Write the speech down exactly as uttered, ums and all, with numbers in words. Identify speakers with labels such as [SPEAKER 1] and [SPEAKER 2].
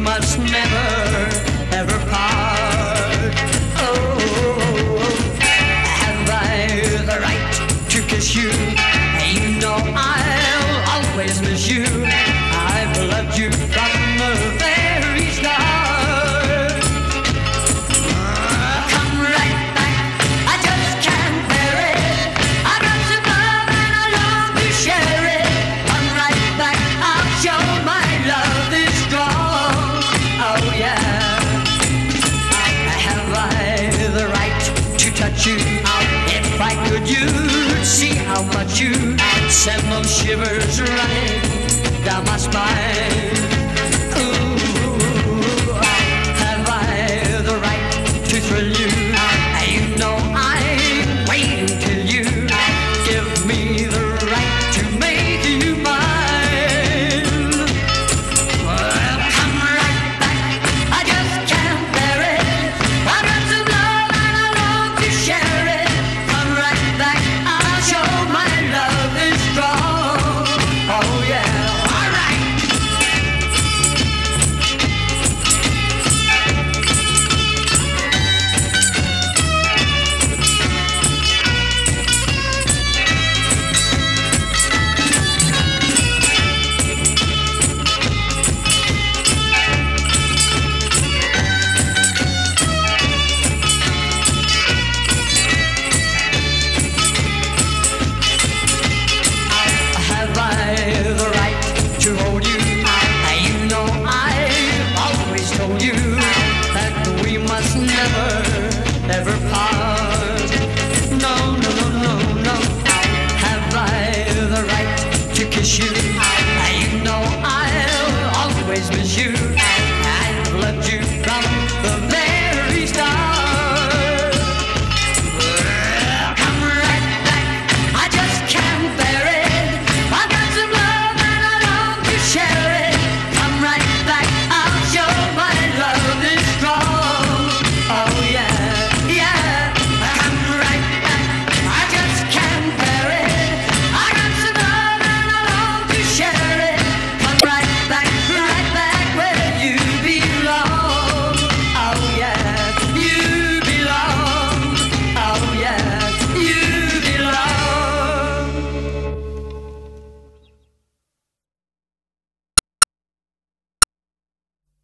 [SPEAKER 1] must never, ever part. Oh, have I the right to kiss you? You know I'll always miss you. I've loved you from the very start. Uh, come right back, I just can't bear it. I've got some love and I long to share it. Come right back, I'll show my love is strong. Oh yeah. Have I the right to touch you? If I could, you'd see how much you send those shivers running down my spine. Ooh, have I the right to thrill you? You know I'm waiting till you give me the right to make you mine. Well, come right back, I just can't bear it. I've got some love and I long to share it. Come right back, I'll show my love is strong. Oh yeah, all right. Have I the right to hold you? You know I've always told you that we must never, ever part. No, no, no, no, no. Have I the right to kiss you? You know I'll always miss you.